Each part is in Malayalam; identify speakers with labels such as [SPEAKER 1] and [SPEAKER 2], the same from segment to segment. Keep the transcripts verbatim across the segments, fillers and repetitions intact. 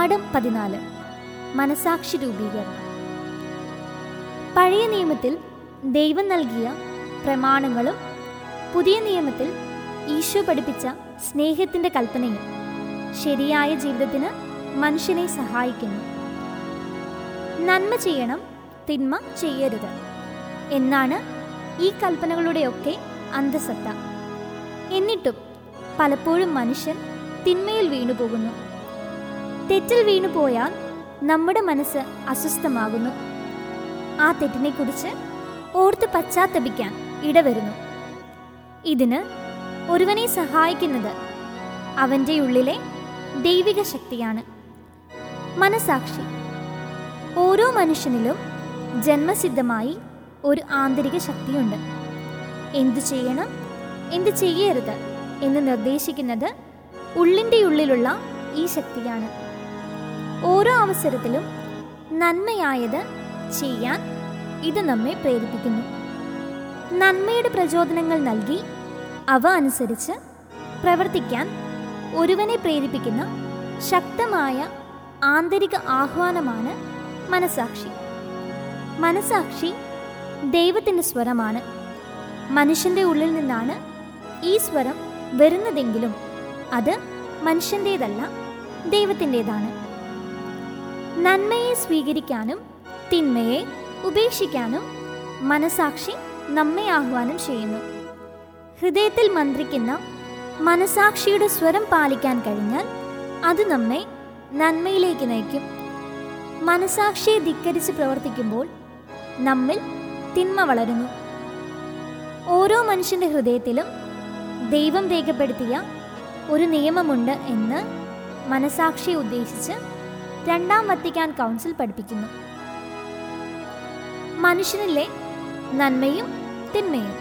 [SPEAKER 1] പാഠം പതിനാല്. മനസാക്ഷി രൂപീകരണം. പഴയ നിയമത്തിൽ ദൈവം നൽകിയ പ്രമാണങ്ങളും പുതിയ നിയമത്തിൽ ഈശോ പഠിപ്പിച്ച സ്നേഹത്തിൻ്റെ കൽപ്പനയും ശരിയായ ജീവിതത്തിന് മനുഷ്യനെ സഹായിക്കുന്നു. നന്മ ചെയ്യണം, തിന്മ ചെയ്യരുത് എന്നാണ് ഈ കൽപ്പനകളുടെയൊക്കെ അന്തസത്ത. എന്നിട്ടും പലപ്പോഴും മനുഷ്യൻ തിന്മയിൽ വീണുപോകുന്നു. തെറ്റിൽ വീണുപോയാൽ നമ്മുടെ മനസ്സ് അസ്വസ്ഥമാകുന്നു. ആ തെറ്റിനെക്കുറിച്ച് ഓർത്ത് പശ്ചാത്തപിക്കാൻ ഇടവരുന്നു. ഇതിന് ഒരുവനെ സഹായിക്കുന്നത് അവൻ്റെ ഉള്ളിലെ ദൈവിക ശക്തിയാണ്. മനസാക്ഷി. ഓരോ മനുഷ്യനിലും ജന്മസിദ്ധമായി ഒരു ആന്തരിക ശക്തിയുണ്ട്. എന്തു ചെയ്യണം, എന്തു ചെയ്യരുത് എന്ന് നിർദ്ദേശിക്കുന്നത് ഉള്ളിൻ്റെ ഉള്ളിലുള്ള ഈ ശക്തിയാണ്. ഓരോ അവസരത്തിലും നന്മയായത് ചെയ്യാൻ ഇത് നമ്മെ പ്രേരിപ്പിക്കുന്നു. നന്മയുടെ പ്രചോദനങ്ങൾ നൽകി അവ അനുസരിച്ച് പ്രവർത്തിക്കാൻ ഒരുവനെ പ്രേരിപ്പിക്കുന്ന ശക്തമായ ആന്തരിക ആഹ്വാനമാണ് മനസാക്ഷി. മനസാക്ഷി ദൈവത്തിൻ്റെ സ്വരമാണ്. മനുഷ്യൻ്റെ ഉള്ളിൽ നിന്നാണ് ഈ സ്വരം വരുന്നതെങ്കിലും അത് മനുഷ്യൻ്റേതല്ല, ദൈവത്തിൻ്റേതാണ്. നന്മയെ സ്വീകരിക്കാനും തിന്മയെ ഉപേക്ഷിക്കാനും മനസാക്ഷി നമ്മെ ആഹ്വാനം ചെയ്യുന്നു. ഹൃദയത്തിൽ മന്ത്രിക്കുന്ന മനസാക്ഷിയുടെ സ്വരം പാലിക്കാൻ കഴിഞ്ഞാൽ അത് നമ്മെ നന്മയിലേക്ക് നയിക്കും. മനസാക്ഷിയെ ധിക്കരിച്ച് പ്രവർത്തിക്കുമ്പോൾ നമ്മിൽ തിന്മ വളരുന്നു. ഓരോ മനുഷ്യൻ്റെ ഹൃദയത്തിലും ദൈവം രേഖപ്പെടുത്തിയ ഒരു നിയമമുണ്ട് എന്ന് മനസാക്ഷിയെ ഉദ്ദേശിച്ച് രണ്ടാം വത്തിക്കാൻ കൗൺസിൽ പഠിപ്പിക്കുന്നു. മനുഷ്യനിലെ നന്മയും തിന്മയും.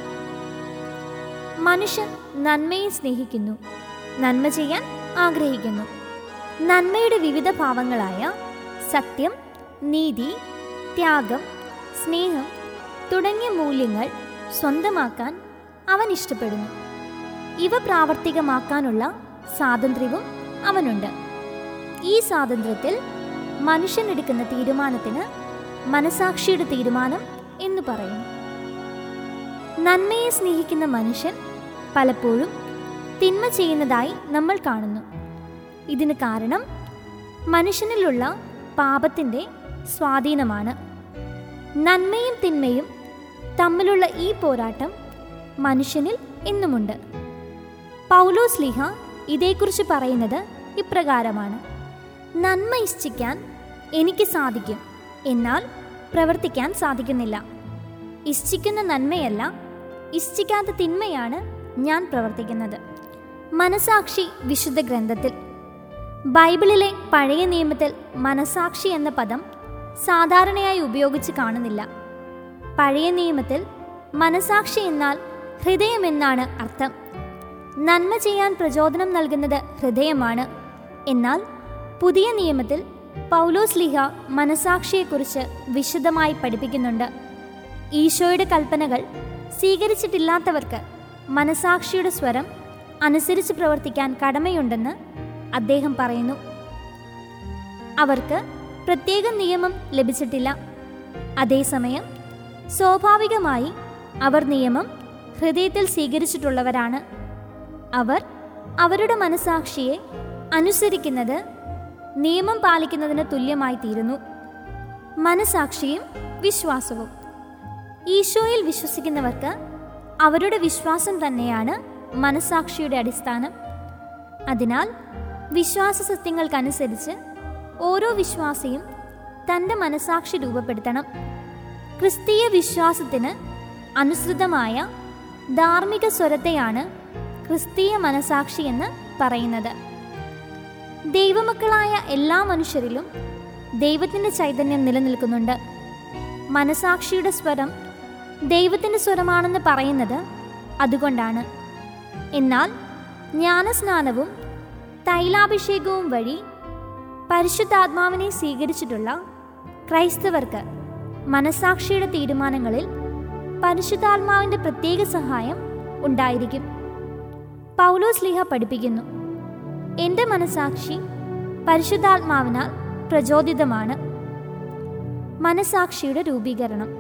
[SPEAKER 1] മനുഷ്യൻ നന്മയെ സ്നേഹിക്കുന്നു, നന്മ ചെയ്യാൻ ആഗ്രഹിക്കുന്നു. നന്മയുടെ വിവിധ ഭാവങ്ങളായ സത്യം, നീതി, ത്യാഗം, സ്നേഹം തുടങ്ങിയ മൂല്യങ്ങൾ സ്വന്തമാക്കാൻ അവൻ ഇഷ്ടപ്പെടുന്നു. ഇവ പ്രാവർത്തികമാക്കാനുള്ള സ്വാതന്ത്ര്യവും അവനുണ്ട്. ഈ സ്വാതന്ത്ര്യത്തിൽ മനുഷ്യൻ എടുക്കുന്ന തീരുമാനത്തിന് മനസാക്ഷിയുടെ തീരുമാനം എന്ന് പറയുന്നു. നന്മയെ സ്നേഹിക്കുന്ന മനുഷ്യൻ പലപ്പോഴും തിന്മ ചെയ്യുന്നതായി നമ്മൾ കാണുന്നു. ഇതിന് കാരണം മനുഷ്യനിലുള്ള പാപത്തിൻ്റെ സ്വാധീനമാണ്. നന്മയും തിന്മയും തമ്മിലുള്ള ഈ പോരാട്ടം മനുഷ്യനിൽ എന്നുമുണ്ട്. പൗലോസ് ശ്ലീഹ ഇതേക്കുറിച്ച് പറയുന്നത് ഇപ്രകാരമാണ്: നന്മ ഇച്ഛിക്കാൻ എനിക്ക് സാധിക്കും, എന്നാൽ പ്രവർത്തിക്കാൻ സാധിക്കുന്നില്ല. ഇച്ഛിക്കുന്ന നന്മയല്ല, ഇച്ഛിക്കാത്ത തിന്മയാണ് ഞാൻ പ്രവർത്തിക്കുന്നത്. മനസാക്ഷി വിശുദ്ധ ഗ്രന്ഥത്തിൽ. ബൈബിളിലെ പഴയ നിയമത്തിൽ മനസാക്ഷി എന്ന പദം സാധാരണയായി ഉപയോഗിച്ച് കാണുന്നില്ല. പഴയ നിയമത്തിൽ മനസാക്ഷി എന്നാൽ ഹൃദയം എന്നാണ് അർത്ഥം. നന്മ ചെയ്യാൻ പ്രചോദനം നൽകുന്നത് ഹൃദയമാണ്. എന്നാൽ പുതിയ നിയമത്തിൽ പൗലോസ് ശ്ലീഹ മനസാക്ഷിയെക്കുറിച്ച് വിശദമായി പഠിപ്പിക്കുന്നുണ്ട്. ഈശോയുടെ കൽപ്പനകൾ സ്വീകരിച്ചിട്ടില്ലാത്തവർക്ക് മനസാക്ഷിയുടെ സ്വരം അനുസരിച്ച് പ്രവർത്തിക്കാൻ കടമയുണ്ടെന്ന് അദ്ദേഹം പറയുന്നു. അവർക്ക് പ്രത്യേക നിയമം ലഭിച്ചിട്ടില്ല. അതേസമയം സ്വാഭാവികമായി അവർ നിയമം ഹൃദയത്തിൽ സ്വീകരിച്ചിട്ടുള്ളവരാണ്. അവർ അവരുടെ മനസാക്ഷിയെ അനുസരിക്കുന്നത് നിയമം പാലിക്കുന്നതിന് തുല്യമായി തീരുന്നു. മനസാക്ഷിയും വിശ്വാസവും. ഈശോയിൽ വിശ്വസിക്കുന്നവർക്ക് അവരുടെ വിശ്വാസം തന്നെയാണ് മനസാക്ഷിയുടെ അടിസ്ഥാനം. അതിനാൽ വിശ്വാസ സത്യങ്ങൾക്കനുസരിച്ച് ഓരോ വിശ്വാസിയും തൻ്റെ മനസാക്ഷി രൂപപ്പെടുത്തണം. ക്രിസ്തീയ വിശ്വാസത്തിന് അനുസൃതമായ ധാർമ്മിക സ്വരത്തെയാണ് ക്രിസ്തീയ മനസാക്ഷി എന്ന് പറയുന്നത്. ദൈവമക്കളായ എല്ലാ മനുഷ്യരിലും ദൈവത്തിൻ്റെ ചൈതന്യം നിലനിൽക്കുന്നുണ്ട്. മനസാക്ഷിയുടെ സ്വരം ദൈവത്തിൻ്റെ സ്വരമാണെന്ന് പറയുന്നത് അതുകൊണ്ടാണ്. എന്നാൽ ജ്ഞാനസ്നാനവും തൈലാഭിഷേകവും വഴി പരിശുദ്ധാത്മാവിനെ സ്വീകരിച്ചിട്ടുള്ള ക്രൈസ്തവർക്ക് മനസാക്ഷിയുടെ തീരുമാനങ്ങളിൽ പരിശുദ്ധാത്മാവിൻ്റെ പ്രത്യേക സഹായം ഉണ്ടായിരിക്കും. പൗലോസ് ശ്ലീഹ പഠിപ്പിക്കുന്നു, എൻ്റെ മനസാക്ഷി പരിശുദ്ധാത്മാവിനാൽ പ്രചോദിതമാണ്. മനസാക്ഷിയുടെ രൂപീകരണം.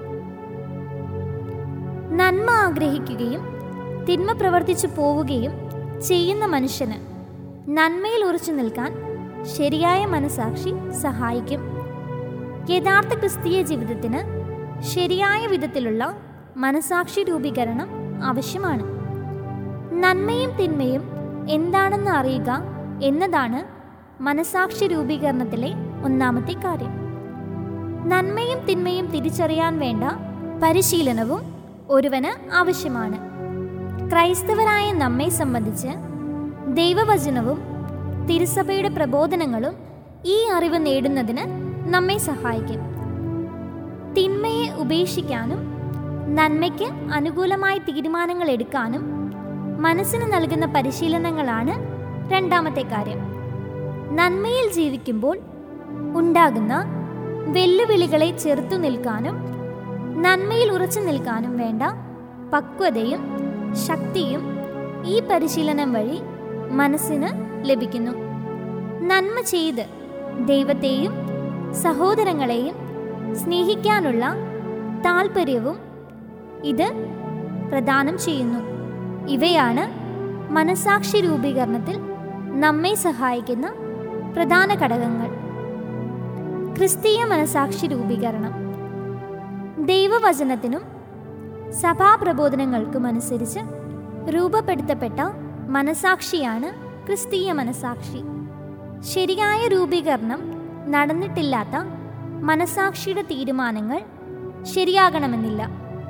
[SPEAKER 1] നന്മ ആഗ്രഹിക്കുകയും തിന്മ പ്രവർത്തിച്ചു പോവുകയും ചെയ്യുന്ന മനുഷ്യന് നന്മയിൽ ഉറച്ചു നിൽക്കാൻ ശരിയായ മനസാക്ഷി സഹായിക്കും. യഥാർത്ഥ ക്രിസ്തീയ ജീവിതത്തിന് ശരിയായ വിധത്തിലുള്ള മനസാക്ഷി രൂപീകരണം ആവശ്യമാണ്. നന്മയും തിന്മയും എന്താണെന്ന് അറിയുക എന്നതാണ് മനസാക്ഷി രൂപീകരണത്തിലെ ഒന്നാമത്തെ കാര്യം. നന്മയും തിന്മയും തിരിച്ചറിയാൻ വേണ്ട പരിശീലനവും ഒരുവന് ആവശ്യമാണ്. ക്രൈസ്തവരായ നമ്മെ സംബന്ധിച്ച് ദൈവവചനവും തിരുസഭയുടെ പ്രബോധനങ്ങളും ഈ അറിവ് നേടുന്നതിന് നമ്മെ സഹായിക്കും. തിന്മയെ ഉപേക്ഷിക്കാനും നന്മയ്ക്ക് അനുകൂലമായ തീരുമാനങ്ങൾ എടുക്കാനും മനസ്സിന് നൽകുന്ന പരിശീലനങ്ങളാണ് രണ്ടാമത്തെ കാര്യം. നന്മയിൽ ജീവിക്കുമ്പോൾ ഉണ്ടാകുന്ന വെല്ലുവിളികളെ ചെറുത്തു നിൽക്കാനും നന്മയിൽ ഉറച്ചു നിൽക്കാനും വേണ്ട പക്വതയും ശക്തിയും ഈ പരിശീലനം വഴി മനസ്സിന് ലഭിക്കുന്നു. നന്മ ചെയ്ത് ദൈവത്തെയും സഹോദരങ്ങളെയും സ്നേഹിക്കാനുള്ള താൽപ്പര്യവും ഇത് പ്രദാനം ചെയ്യുന്നു. ഇവയാണ് മനസാക്ഷി രൂപീകരണത്തിൽ നമ്മെ സഹായിക്കുന്ന പ്രധാന ഘടകങ്ങൾ. ക്രിസ്തീയ മനസാക്ഷി രൂപീകരണം. ദൈവവചനത്തിനും സഭാപ്രബോധനങ്ങൾക്കും അനുസരിച്ച് രൂപപ്പെടുത്തപ്പെട്ട മനസാക്ഷിയാണ് ക്രിസ്തീയ മനസാക്ഷി. ശരിയായ രൂപീകരണം നടന്നിട്ടില്ലാത്ത മനസാക്ഷിയുടെ തീരുമാനങ്ങൾ ശരിയാകണമെന്നില്ല.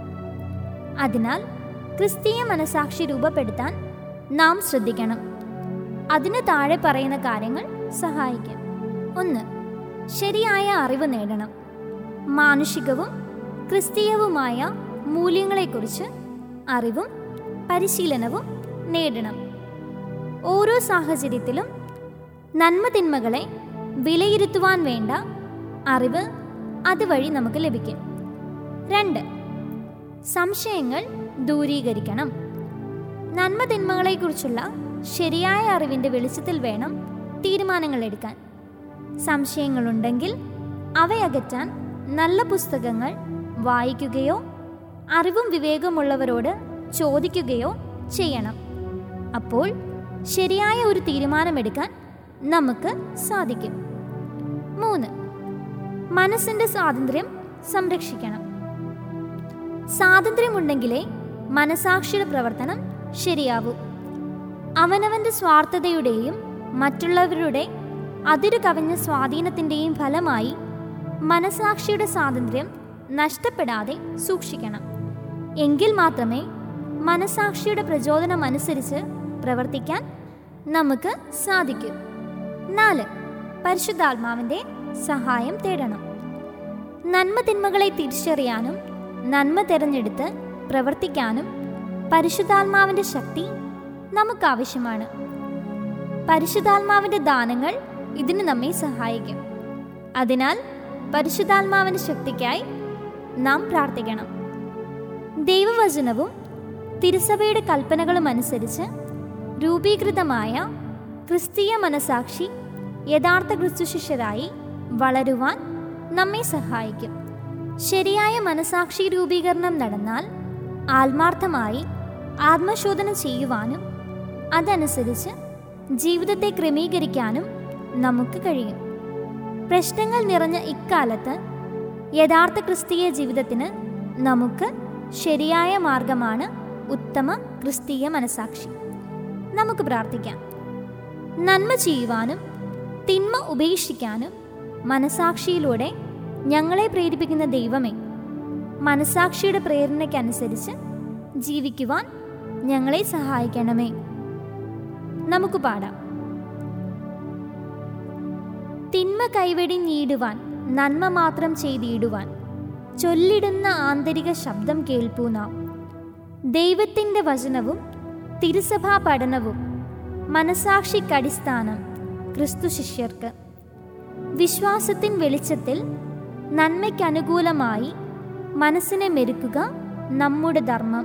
[SPEAKER 1] അതിനാൽ ക്രിസ്തീയ മനസാക്ഷി രൂപപ്പെടുത്താൻ നാം ശ്രദ്ധിക്കണം. അതിന് താഴെ പറയുന്ന കാര്യങ്ങൾ സഹായിക്കും. ഒന്ന്, ശരിയായ അറിവ് നേടണം. മാനുഷികവും ക്രിസ്തീയവുമായ മൂല്യങ്ങളെക്കുറിച്ച് അറിവും പരിശീലനവും നേടണം. ഓരോ സാഹചര്യത്തിലും നന്മ തിന്മകളെ വിലയിരുത്തുവാൻ വേണ്ട അറിവ് അതുവഴി നമുക്ക് ലഭിക്കും. രണ്ട്, സംശയങ്ങൾ ദൂരീകരിക്കണം. നന്മ തിന്മകളെക്കുറിച്ചുള്ള ശരിയായ അറിവിൻ്റെ വെളിച്ചത്തിൽ വേണം തീരുമാനങ്ങൾ എടുക്കാൻ. സംശയങ്ങളുണ്ടെങ്കിൽ അവയകറ്റാൻ നല്ല പുസ്തകങ്ങൾ വായിക്കുകയോ അറിവും വിവേകമുള്ളവരോട് ചോദിക്കുകയോ ചെയ്യണം. അപ്പോൾ ശരിയായ ഒരു തീരുമാനമെടുക്കാൻ നമുക്ക് സാധിക്കും. മൂന്ന്, മനസ്സിൻ്റെ സ്വാതന്ത്ര്യം സംരക്ഷിക്കണം. സ്വാതന്ത്ര്യമുണ്ടെങ്കിലേ മനസാക്ഷിയുടെ പ്രവർത്തനം ശരിയാവൂ. അവനവൻ്റെ സ്വാർത്ഥതയുടെയും മറ്റുള്ളവരുടെ അതിരു കവിഞ്ഞ സ്വാധീനത്തിൻ്റെയും ഫലമായി മനസാക്ഷിയുടെ സ്വാതന്ത്ര്യം നഷ്ടപ്പെടാതെ സൂക്ഷിക്കണം. എങ്കിൽ മാത്രമേ മനസാക്ഷിയുടെ പ്രചോദനം അനുസരിച്ച് പ്രവർത്തിക്കാൻ നമുക്ക് സാധിക്കൂ. നാല്, പരിശുദ്ധാത്മാവിൻ്റെ സഹായം തേടണം. നന്മ തിന്മകളെ തിരിച്ചറിയാനും നന്മ തിരഞ്ഞെടുത്ത് പ്രവർത്തിക്കാനും പരിശുദ്ധാത്മാവിൻ്റെ ശക്തി നമുക്കാവശ്യമാണ്. പരിശുദ്ധാത്മാവിൻ്റെ ദാനങ്ങൾ ഇതിന് നമ്മെ സഹായിക്കും. അതിനാൽ പരിശുദ്ധാത്മാവിൻ്റെ ശക്തിക്കായി നാം പ്രാർത്ഥിക്കണം. ദൈവവചനവും തിരുസഭയുടെ കൽപ്പനകളും അനുസരിച്ച് രൂപീകൃതമായ ക്രിസ്തീയ മനസാക്ഷി യഥാർത്ഥ ക്രിസ്തുശിഷ്യരായി വളരുവാൻ നമ്മെ സഹായിക്കും. ശരിയായ മനസാക്ഷി രൂപീകരണം നടന്നാൽ ആത്മാർത്ഥമായി ആത്മശോധന ചെയ്യുവാനും അതനുസരിച്ച് ജീവിതത്തെ ക്രമീകരിക്കാനും നമുക്ക് കഴിയും. പ്രശ്നങ്ങൾ നിറഞ്ഞ ഇക്കാലത്ത് യഥാർത്ഥ ക്രിസ്തീയ ജീവിതത്തിന് നമുക്ക് ശരിയായ മാർഗമാണ് ഉത്തമ ക്രിസ്തീയ മനസാക്ഷി. നമുക്ക് പ്രാർത്ഥിക്കാം. നന്മ ചെയ്യുവാനും തിന്മ ഉപേക്ഷിക്കാനും മനസാക്ഷിയിലൂടെ ഞങ്ങളെ പ്രേരിപ്പിക്കുന്ന ദൈവമേ, മനസാക്ഷിയുടെ പ്രേരണയ്ക്കനുസരിച്ച് ജീവിക്കുവാൻ ഞങ്ങളെ സഹായിക്കണമേ. നമുക്ക് പാടാം. തിന്മ കൈവെടിഞ്ഞിടുവാൻ നന്മ മാത്രം ചെയ്തിടുവാൻ ചൊല്ലിടുന്ന ആന്തരിക ശബ്ദം കേൾപ്പൂ നാം. ദൈവത്തിൻ്റെ വചനവും തിരുസഭാ പഠനവും മനസാക്ഷിക്കടിസ്ഥാനം ക്രിസ്തു ശിഷ്യർക്ക്. വിശ്വാസത്തിൻ വെളിച്ചത്തിൽ നന്മയ്ക്കനുകൂലമായി മനസ്സിനെ മെരുക്കുക നമ്മുടെ ധർമ്മം.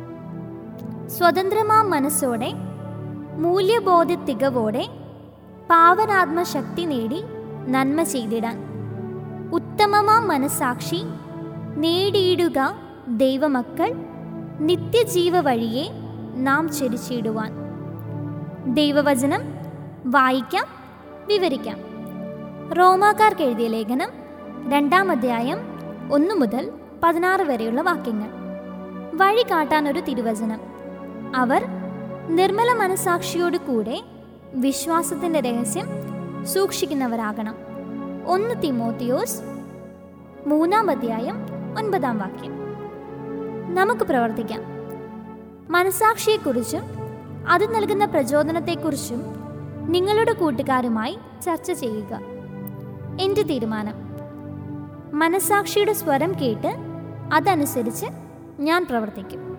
[SPEAKER 1] സ്വതന്ത്രമാം മനസ്സോടെ മൂല്യബോധ തികവോടെ പാവനാത്മശക്തി നേടി നന്മ ചെയ്തിടാൻ. ഉത്തമമാം മനസാക്ഷി നേടിയിടുക ദൈവമക്കൾ നിത്യജീവ വഴിയെ നാം ചരിച്ചിടുവാൻ. ദൈവവചനം വായിക്കാം, വിവരിക്കാം. റോമാക്കാർക്ക് എഴുതിയ ലേഖനം രണ്ടാം അധ്യായം ഒന്ന് മുതൽ പതിനാറ് വരെയുള്ള വാക്യങ്ങൾ. വഴി കാട്ടാൻ ഒരു തിരുവചനം. അവർ നിർമ്മല മനസാക്ഷിയോട് കൂടെ വിശ്വാസത്തിൻ്റെ രഹസ്യം സൂക്ഷിക്കുന്നവരാകണം. ഒന്ന് തിമോത്തിയോസ് മൂന്നാം അധ്യായം ഒൻപതാം വാക്യം. നമുക്ക് പ്രവർത്തിക്കാം. മനസാക്ഷിയെക്കുറിച്ചും അത് നൽകുന്ന പ്രചോദനത്തെക്കുറിച്ചും നിങ്ങളുടെ കൂട്ടുകാരുമായി ചർച്ച ചെയ്യുക. എൻ്റെ തീരുമാനം: മനസാക്ഷിയുടെ സ്വരം കേട്ട് അതനുസരിച്ച് ഞാൻ പ്രവർത്തിക്കും.